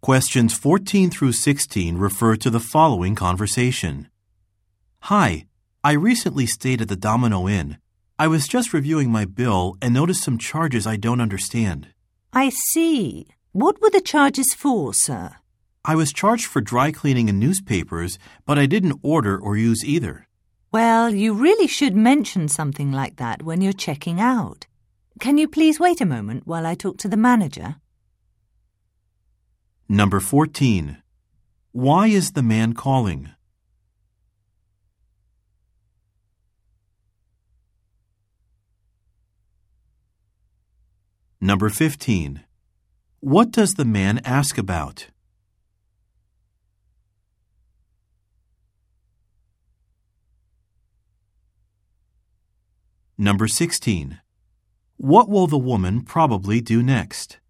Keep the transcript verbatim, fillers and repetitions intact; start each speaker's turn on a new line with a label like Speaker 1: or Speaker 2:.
Speaker 1: Questions fourteen through sixteen refer to the following conversation. Hi, I recently stayed at the Domino Inn. I was just reviewing my bill and noticed some charges I don't understand.
Speaker 2: I see. What were the charges for, sir?
Speaker 1: I was charged for dry cleaning and newspapers, but I didn't order or use either.
Speaker 2: Well, you really should mention something like that when you're checking out. Can you please wait a moment while I talk to the manager?
Speaker 1: Number fourteen. Why is the man calling? Number fifteen. What does the man ask about? Number sixteen. What will the woman probably do next?